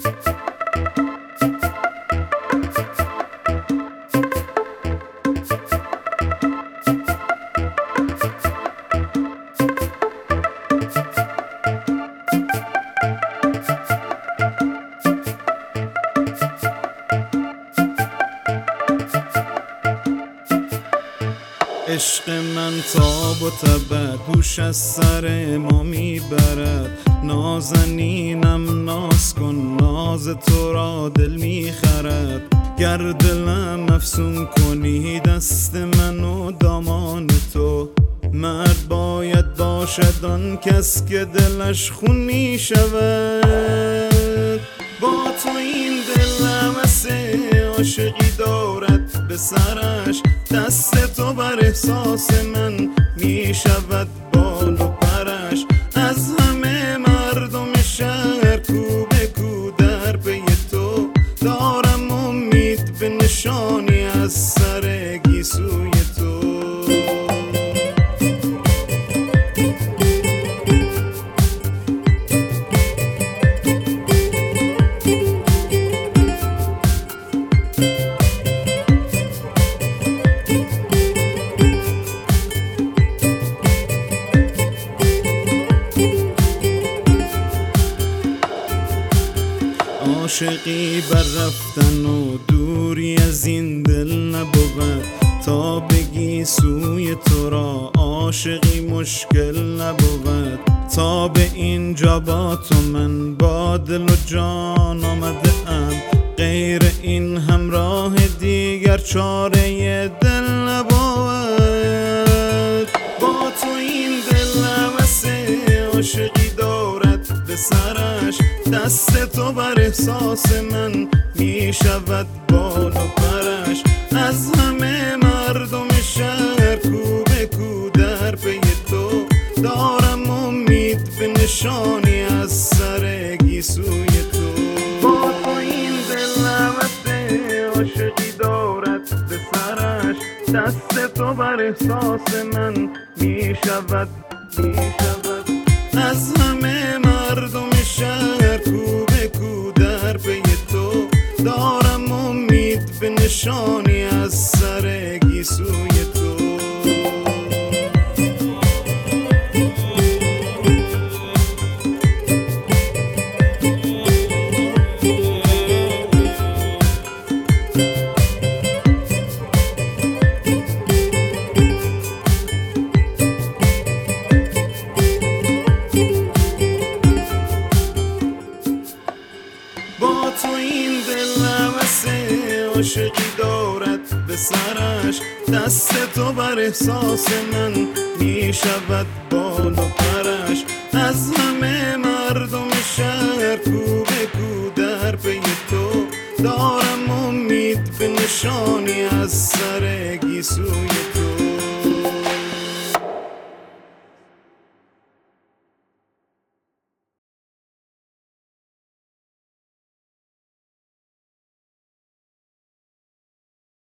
عشق من تاب و تبد هوش از سر ما میبرد. نازنینم ناز کن، ناز تو را دل میخرد. گر دلم افسون کنی دست من و دامان تو، مرد باید باشد آن کس که دلش خون میشود. با تو این دلم اسه عاشقی دارد به سرش، دست تو بر احساس من می شود بال و پرش. از همه مردم شهر کو به کو در پی تو، دارم امید به نشانی از سر گیسوی تو. عاشقی بر رفتن و دوری از این دل نبود، تا بگی سوی تو را عاشقی مشکل نبود. تا به اینجا با تو من با دل و جان آمده ام، غیر این همراه دیگر چاره دل نبود. با تو این دل نوسه عاشقی دارد به سرش، دست تو بر احساس من می شود بال و پرش. از همه مردم شهر کو به کو در پی تو، دارم امید به نشانی از سر گیسوی تو. با تو این دل نوسه عاشقی دارد به سرش، دست تو بر احساس من می شود. از همه مردم شهر کو به کو در پی تو، دارم امید به نشانی از سر گیسوی تو. با تو این دل نوسه عاشقی دارد به سرش، دست تو بر احساس من می شود بال و پرش. از همه مردم شهر کو به کو در پی تو، دارم امید به نشانی از سر گیسوی تو.